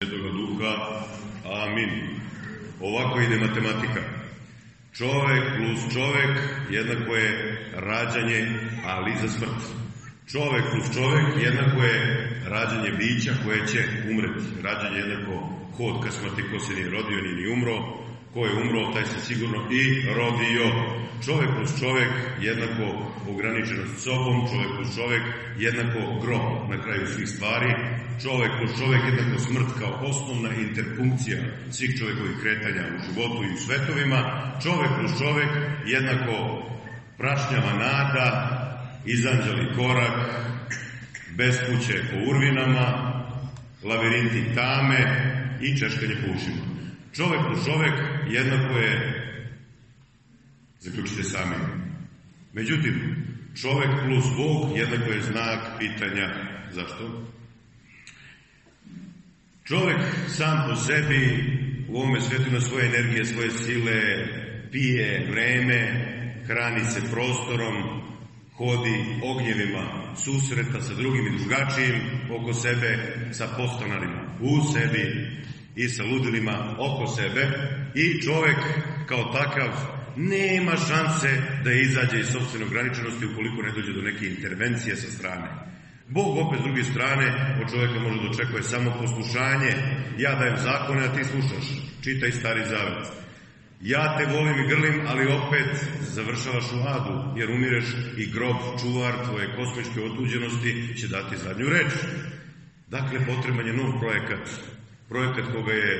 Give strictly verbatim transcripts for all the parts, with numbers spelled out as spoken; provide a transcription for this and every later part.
Svetoga Duha. Amin. Ovako ide matematika. Čovek plus čovek jednako je rađanje, ali za smrt. Čovek plus čovek jednako je rađanje bića koje će umreti. Rađanje jednako hod ka smrti, ko se nije rodio, nije ni umro. Ko je umro, taj se sigurno i rodio. Čovek plus čovek jednako ograničenost sobom, čovek plus čovek jednako grob na kraju svih stvari. Čovek plus čovek jednako smrt kao osnovna interpunkcija svih čovekovih kretanja u životu i u svetovima. Čovek plus čovek jednako prašnjava nada, izanđeli korak, bespuće po urvinama, lavirinti tame i češkanje po ušima. Čovek plus čovek jednako je, zaključite sami, međutim, čovek plus Bog jednako je znak pitanja zašto. Čovek sam po sebi u ovome svetu ima svoje energije, svoje sile, pije vreme, hrani se prostorom, hodi ognjevima susreta sa drugim i drugačijim oko sebe, sa podstanarima u sebi i sa ludilima oko sebe, i čovek kao takav nema šanse da izađe iz sopstvene ograničenosti ukoliko ne dođe do neke intervencije sa strane. Bog opet s druge strane od čoveka može da očekuje samo poslušanje. Ja dajem zakone, a ti slušaš. Čitaj Stari Zavet. Ja te volim i grlim, ali opet završavaš u adu, jer umireš i grob, čuvar tvoje kosmičke otuđenosti će dati zadnju reč. Dakle, potreban je nov projekat. Projekat koga je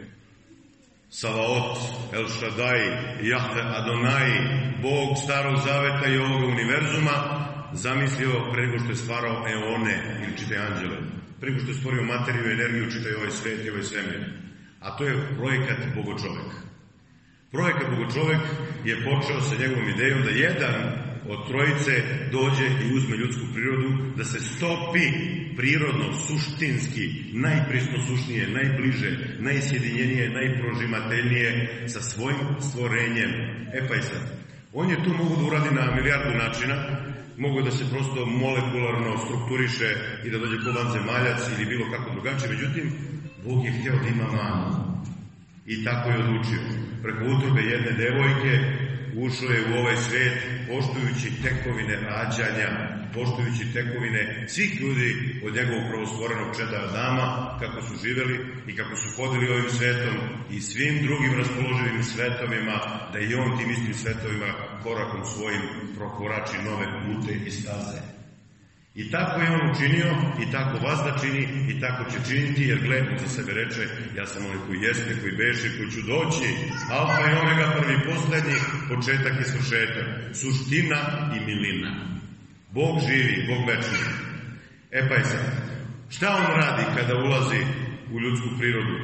Savaot, El Shaddai, Jahve Adonai, Bog Starog Zaveta i ovoga univerzuma, zamislio pre nego što je stvarao eone, ili čitaj anđele, pre nego što je stvorio materiju i energiju, čitaj ovaj svet i ovaj svemir. A to je projekat Bogočovek. Projekat Bogočovek je počeo sa njegovom idejom da jedan od trojice dođe i uzme ljudsku prirodu, da se stopi prirodno, suštinski, najprisnosušnije, najbliže, najsjedinjenije, najprožimateljnije sa svojim stvorenjem. E pa i sad, on je tu mogu da uradi na milijardu načina, mogu da se prosto molekularno strukturiše i da dođe ko vanzemaljac ili bilo kako drugačije, međutim, Bog je htio da ima manu. I tako je odlučio. Preko utrobe jedne devojke ušao je u ovaj svet poštujući tekovine rađanja, poštujući tekovine svih ljudi od njegovog prvostvorenog čeda Adama, kako su živeli i kako su hodili ovim svetom i svim drugim raspoloživim svetovima, da i on tim istim svetovima korakom svojim prokorači nove pute i staze. I tako je on učinio, i tako vas da čini, i tako će činiti, jer gledam za sebe reče, ja sam onaj koji jeste, koji beše, koji ću doći, alfa i omega, prvi i poslednji, početak i svršetak, suština i milina. Bog živi, Bog večni. E pa i sad, šta on radi kada ulazi u ljudsku prirodu?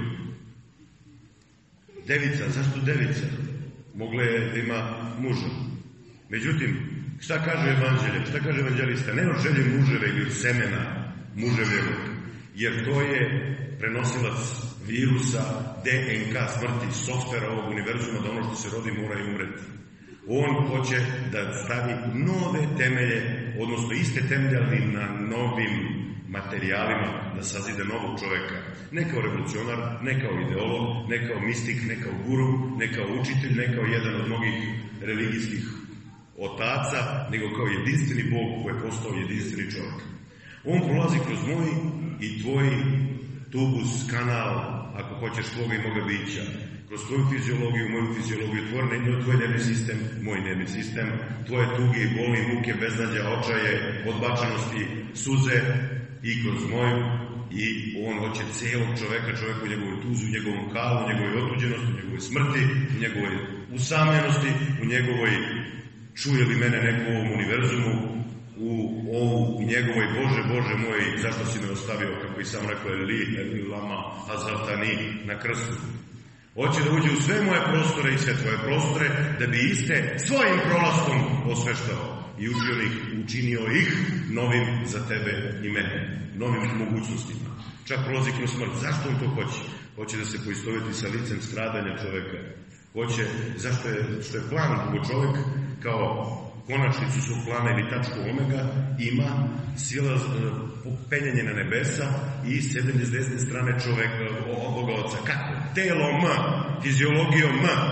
Devica, zašto devica? Mogla je da ima muža. Međutim, šta kaže evanđelje, šta kaže evanđelista? Ne od želje muževe ili od semena muževljevog, jer to je prenosilac virusa, D N K smrti, softvera ovog univerzuma, da ono što se rodi mora i umreti. On hoće da stavi nove temelje, odnosno iste temelje, ali na novim materijalima, da sazide novog čoveka. Ne kao revolucionar, ne kao ideolog, ne kao mistik, ne kao guru, ne kao učitelj, ne kao jedan od mnogih religijskih otaca, nego kao jedinstveni Bog koji je postao jedinstveni čovjek. On prolazi kroz moj i tvoj tubus, kanal, ako hoćeš tvoga i moga bića, kroz tvoju fiziologiju, moju fiziologiju, tvoj nervni sistem, moj nervni sistem, tvoje tuge i boli, muke, beznađa, očaje, odbačenosti, suze i kroz moju. I on hoće cijelog čoveka, čoveka u njegovoj tuzi, u njegovom kalu, u njegovoj otuđenosti, u njegovoj smrti, u njegovoj usamljenosti, u njegovoj čuje li mene neko u ovom univerzumu, u, u njegovoj Bože, Bože moj, zašto si me ostavio, kako i sam rekao, li, li, lama, azaltani, na krstu. Hoće da uđe u sve moje prostore i sve tvoje prostore, da bi iste svojim prolaskom osveštao i učinio ih, učinio ih novim za tebe i mene, novim mogućnostima. Čak prolazi kroz smrt. Zašto on to hoće? Hoće da se poistoveti sa licem stradanja čoveka. Hoće, zašto je, što je plan Bogočovek kao konačnicu svog plana ili tačku omega, ima sila penjanje na nebesa i sedem s desne strane čoveka, Boga Oca. Kako? Telom, fiziologijom,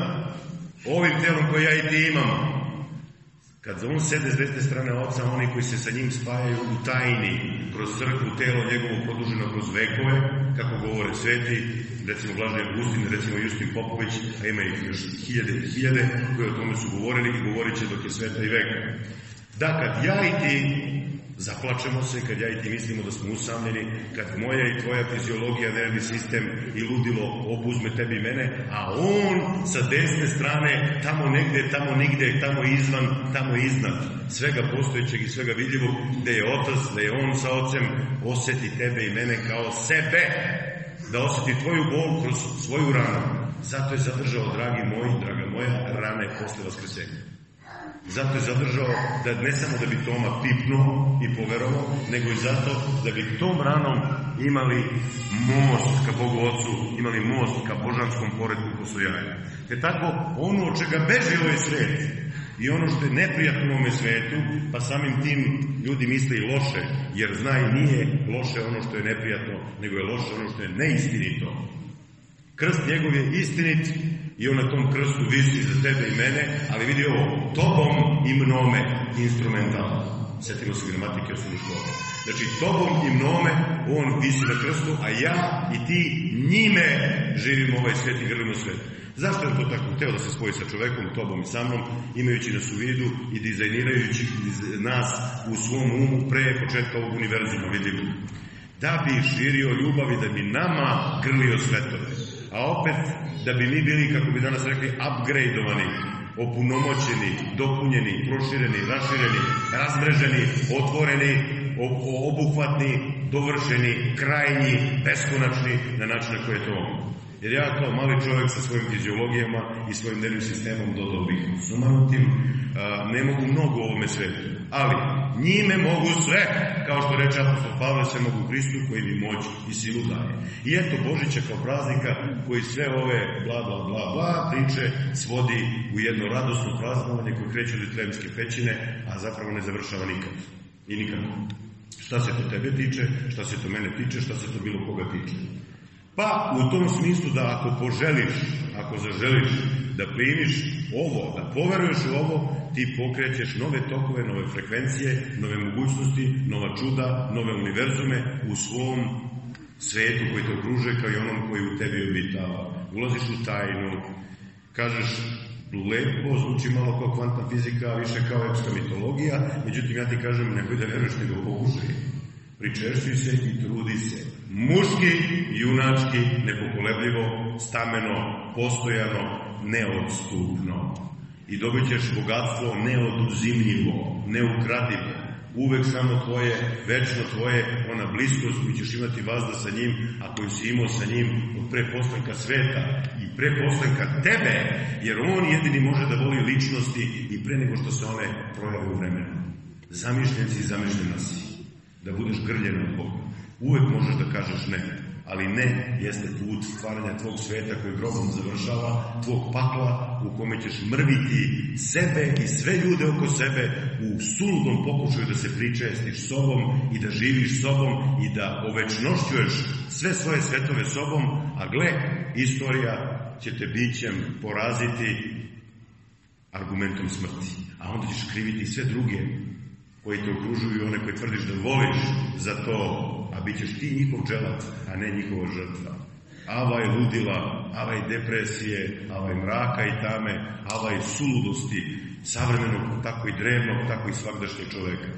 ovim telom koje ja i ti imamo. Kad on sede s desne strane Oca, oni koji se sa njim spajaju u tajni, kroz crkvu, telo njegovo produženo kroz vekove, kako govore sveti, recimo Blaženi Augustin, recimo Justin Popović, a ima ih još hiljade i hiljade koji o tome su govorili i govorit će dok je sveta i veka. Da, kad ja i ti zaplačemo se, kad ja i ti mislimo da smo usamljeni, kad moja i tvoja fiziologija, nervni sistem i ludilo obuzme tebi i mene, a on sa desne strane, tamo negde, tamo nigde, tamo izvan, tamo iznad svega postojećeg i svega vidljivog, gde je Otac, da je on sa Ocem, osjeti tebe i mene kao sebe, da osjeti tvoju bol kroz svoju ranu. Zato je zadržao, dragi moji, draga moja, rane posle vaskrsenja. Zato je zadržao da ne samo da bi Toma pipnuo i poverovao, nego i zato da bi tom ranom imali most ka Bogu Otcu, imali most ka božanskom poretku postojanja. Te tako, ono od čega beži ovaj svet i ono što je neprijatno u ovome svetu, pa samim tim ljudi misle i loše, jer zna i nije loše ono što je neprijatno, nego je loše ono što je neistinito. Krst njegov je istinit i on na tom krstu visi za tebe i mene, ali vidi ovo, tobom i mnome instrumentalno. Sjetimo se gramatike osnovne škole. Znači, tobom i mnome on visi na krstu, a ja i ti njime živimo ovaj svijet i grlimo svijet. Zašto je to tako? Hteo da se spoji sa čovekom, tobom i sa mnom, imajući nas u vidu i dizajnirajući nas u svom umu pre početka ovog univerzuma vidljivog. Da bi širio ljubav i da bi nama grlio svetove. A opet, da bi mi bili, kako bi danas rekli, upgradeovani, opunomoćeni, dopunjeni, prošireni, rašireni, razmreženi, otvoreni, obuhvatni, dovršeni, krajnji, beskonačni, na način na koje je to on. Jer ja kao mali čovjek sa svojim fiziologijama i svojim nervnim sistemom dodao bih sumanutim, ne mogu mnogo u ovome svetu, ali njime mogu sve, kao što reče apostol Pavle, sve mogu u Hristu koji mi moć i silu daje. I eto Božića kao praznika koji sve ove bla bla bla bla priče svodi u jedno radosno praznovanje koje kreće od Vitlejemske pećine, a zapravo ne završava nikad i nikako. Šta se to tebe tiče, šta se to mene tiče, šta se to bilo koga tiče. Pa u tom smislu da ako poželiš, ako zaželiš da primiš ovo, da poveruješ u ovo, ti pokrećeš nove tokove, nove frekvencije, nove mogućnosti, nova čuda, nove univerzume u svom svetu koji te okružuje kao i onom koji u tebi obitava. Ulaziš u tajnu, kažeš lepo, zvuči malo kao kvantna fizika, više kao epska mitologija, međutim ja ti kažem nemoj da veruješ nego pokušaj. Pričešćuj se i trudi se. Muški, junački, nepokolebljivo, stameno, postojano, neodstupno. I dobit ćeš bogatstvo neoduzimljivo, neukradivo. Uvek samo tvoje, večno tvoje, ona bliskost koju ćeš imati vazda sa njim, a koju si imao sa njim od pre postanka sveta i pre postanka tebe, jer on jedini može da voli ličnosti i pre nego što se one projave u vremenu. Zamišljen si i zamišljena si. Da budeš grljen od Boga. Uvek možeš da kažeš ne, ali ne jeste put stvaranja tvog sveta koji grobom završava, tvog pakla u kome ćeš mrviti sebe i sve ljude oko sebe u suludom pokušaju da se pričestiš sobom i da živiš sobom i da ovečnošćuješ sve svoje svetove sobom, a gle, istorija će te bićem poraziti argumentom smrti. A onda ćeš kriviti sve druge koji te okružuju i one koje tvrdiš da voliš za to, a bit ćeš ti njihov dželat, a ne njihova žrtva. Avaj ludila, avaj depresije, avaj mraka i tame, avaj suludosti savremenog, tako i drevnog, tako i svakdašnjeg čoveka.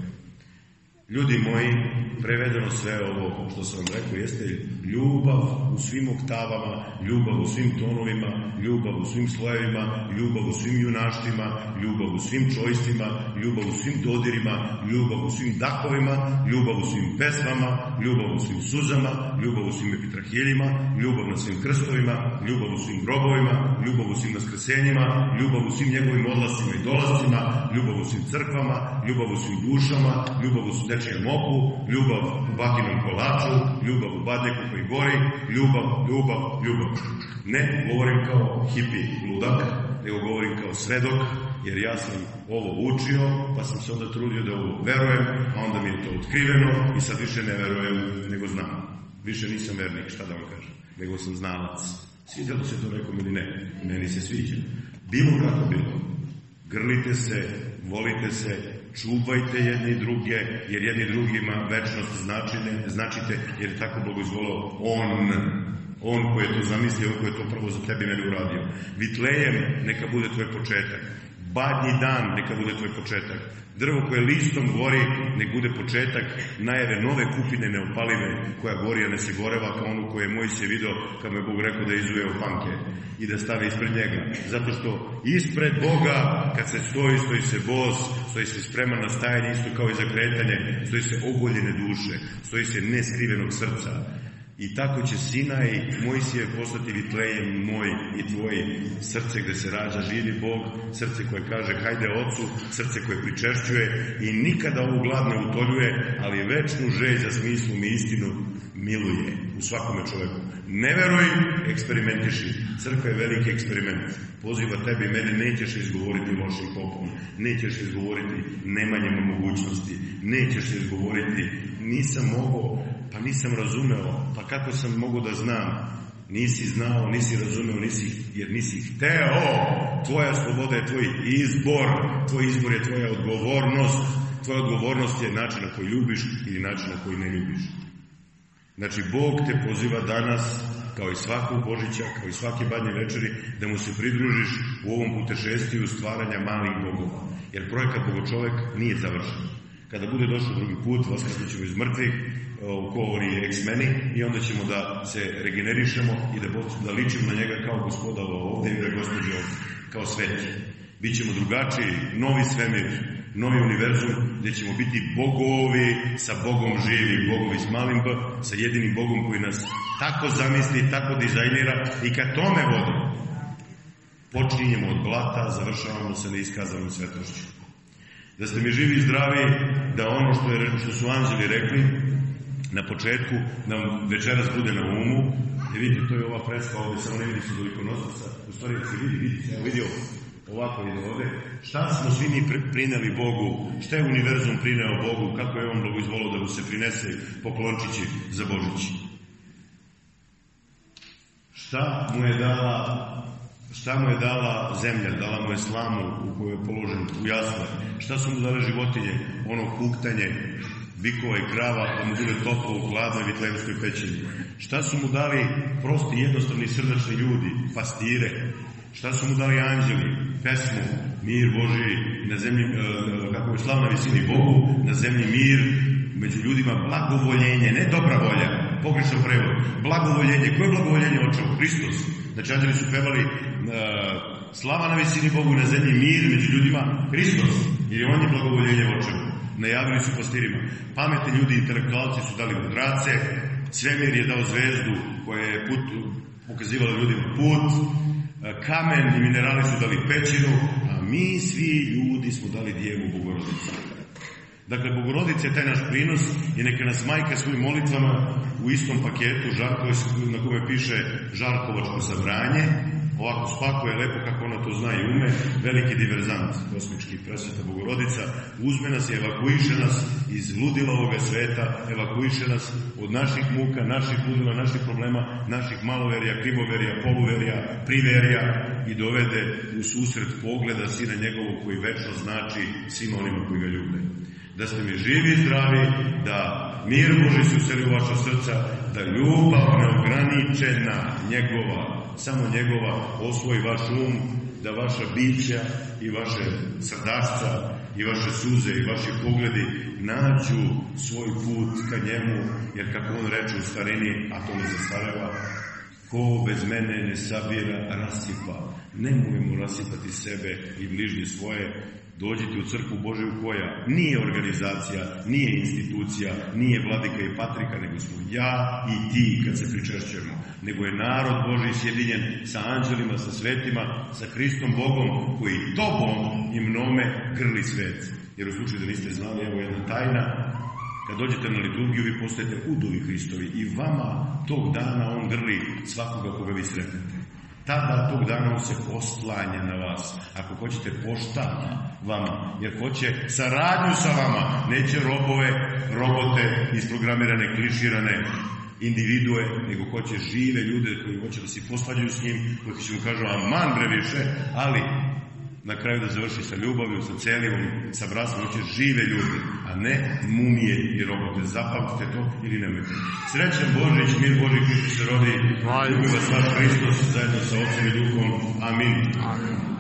Ljudi moji, prevedeno sve ovo što sam vam rekao jeste ljubav u svim oktavama, ljubav u svim tonovima, ljubav u svim slojevima, ljubav u svim junaštvima, ljubav u svim čojstvima, ljubav u svim dodirima, ljubav u svim dahovima, ljubav u svim pesmama, ljubav u svim suzama, ljubav u svim epitrahijeljima, ljubav na svim krstovima, ljubav u svim grobovima, ljubav u svim naskrsenjima, ljubav u svim njegovim odlascima i dolascima, ljubav u svim crkvama, ljubav u svim dušama, ljubav u dečijem oku, ljubav u bakinom kolaču, ljubav u badeku koji gori, ljubav, ljubav, ljubav. Ne govorim kao hipi ludak, nego govorim kao svedok jer ja sam ovo učio, pa sam se onda trudio da ovo verujem, a onda mi je to otkriveno i sad više ne verujem, nego znam. Više nisam vernik, šta da vam kažem, nego sam znalac. Svidjelo se to nekom ili ne, meni se sviđa. Bilo kako bilo. Grlite se, volite se, čuvajte jedni druge, jer jedni drugima večnost značine, značite, jer je tako Bog izvolao on, on koji je to zamislio, on koji je to prvo za tebi meni uradio. Vitlejem neka bude tvoj početak. Badnji dan neka bude tvoj početak. Drvo koje listom gori nek bude početak najave nove kupine neopalive koja gori, a ne se goreva kao onu koju je Mojsije video kad mu je Bog rekao da izuje opanke i da stave ispred njega. Zato što ispred Boga kad se stoji, stoji se bos, stoji se spreman na stajanje, isto kao i za kretanje, stoji se ogoljene duše, stoji se neskrivenog srca. I tako će Sinaj Mojsije postati Vitlejem moj i tvoj, srce gde se rađa živi Bog, srce koje kaže hajde Ocu, srce koje pričešćuje i nikada ovu glad ne utoljuje, ali večnu želj za smislom i istinu miluje u svakome čoveku. Ne veruj, eksperimentiši. Crkva je veliki eksperiment. Poziva tebi i mene, nećeš izgovoriti lošim popom, nećeš izgovoriti nemanjem mogućnosti, nećeš izgovoriti nisam mogao, pa nisam razumeo, pa kako sam mogao da znam? Nisi znao, nisi razumeo, nisi, jer nisi hteo. Tvoja sloboda je tvoj izbor, tvoj izbor je tvoja odgovornost. Tvoja odgovornost je način na koji ljubiš ili način na koji ne ljubiš. Znači, Bog te poziva danas, kao i svakog Božića, kao i svake badnje večeri, da mu se pridružiš u ovom putešestiju stvaranja malih bogova. Jer projekat Bogočovek nije završen. Kada bude došao drugi put, vaskrsnut ćemo iz mrtvih, u govori X-meni, i onda ćemo da se regenerišemo i da, da ličimo na njega kao gospoda ovdje i da gospođe ovdje, kao sveti. Bićemo drugačiji, novi svemir, novi univerzum, gdje ćemo biti bogovi sa Bogom živi, bogovi s malim B, sa jedinim Bogom koji nas tako zamisli, tako dizajnira i kad tome vodi, počinjemo od blata, završavamo se neiskazanom svetošću. Da ste mi živi i zdravi, da ono što, je, što su anđeli rekli na početku, nam večeras bude na umu. I vidite, to je ova preska ovdje, samo ne vidi se do ikonostosa, u stvari se vidi, vidite, evo vidio ovako ide ovdje. Šta smo svi mi prineli Bogu, šta je univerzum prineo Bogu, kako je on Bogu izvolio da mu se prinese poklončići za Božić. Šta mu je dala Šta mu je dala zemlja? Dala mu je slamu u kojoj je položen u jasle. Šta su mu dale životinje? Ono kuktanje bikova i krava, da mu bude toplo u hladnoj vitlejemskoj pećini. Šta su mu dali prosti, jednostavni, srdačni ljudi? Pastire. Šta su mu dali anđeli? Pesmu, mir Božiji, na zemlji, kako je slav na visini Bogu, na zemlji mir, među ljudima blagovoljenje, ne dobra volja, pogrešan prevod. Blagovoljenje. Koje je blagovoljenje očevu? Hristos. Znači, anđeli su pevali uh, slava na visini Bogu, na zemlji mir, među ljudima Hristos. Jer on je blagovoljenje očevu. Najavili su pastirima. Pametni ljudi, intelektualci su dali mudrace, svemir je dao zvezdu koja je put, pokazivala ljudima put, kamen i minerali su dali pećinu, a mi svi ljudi smo dali Djevu Bogorodicu. Dakle, Bogorodica je taj naš prinos i neka nas majka svojim molitvama u istom paketu Žarkove, na kome piše Žarkovačko sabranje, ovako spakuje lepo kako ona to zna i ume, veliki diverzant kosmički, presveta Bogorodica, uzme nas i evakuiše nas iz ludila ovoga sveta, evakuiše nas od naših muka, naših ludila, naših problema, naših maloverija, krimoverija, poluverija, priverija i dovede u susret pogleda Sina njegovog koji večno znači svima onima koji ga ljube. Da ste mi živi i zdravi, da mir Božji se useli u vaša srca, da ljubav neograničena njegova, samo njegova, osvoji vaš um, da vaša bića i vaše srdašca i vaše suze i vaši pogledi nađu svoj put ka njemu, jer kako on reče u starini, a to ne zastareva, ko bez mene ne sabira, rasipa. Nemojmo rasipati sebe i bližnje svoje. Dođite u crkvu Božju koja nije organizacija, nije institucija, nije vladika i patrika, nego smo ja i ti kad se pričešćujemo. Nego je narod Božji sjedinjen sa anđelima, sa svetima, sa Hristom Bogom koji tobom i mnome grli svet. Jer u slučaju da niste znali, evo jedna tajna, kad dođete na liturgiju vi postajete udovi Hristovi i vama tog dana on grli svakoga koga vi sretnete. tada tog dana on se poslanja na vas. Ako hoćete pošta vama, jer hoće saradnju sa vama, neće robove, robote, isprogramirane, kliširane individue, nego hoće žive ljude koji hoće da se posvađaju s njim, koji će mu kažu aman bre više, ali na kraju da završi sa ljubavlju, sa celivom, sa bratstvom, hoće žive ljude, a ne mumije i robote. Zapamtite to ili nemojte. Srećan Božić, mir Boži Hristos se rodi, ljubi vas vaš Hristos zajedno sa Otcem i Duhom. Amin. Amin.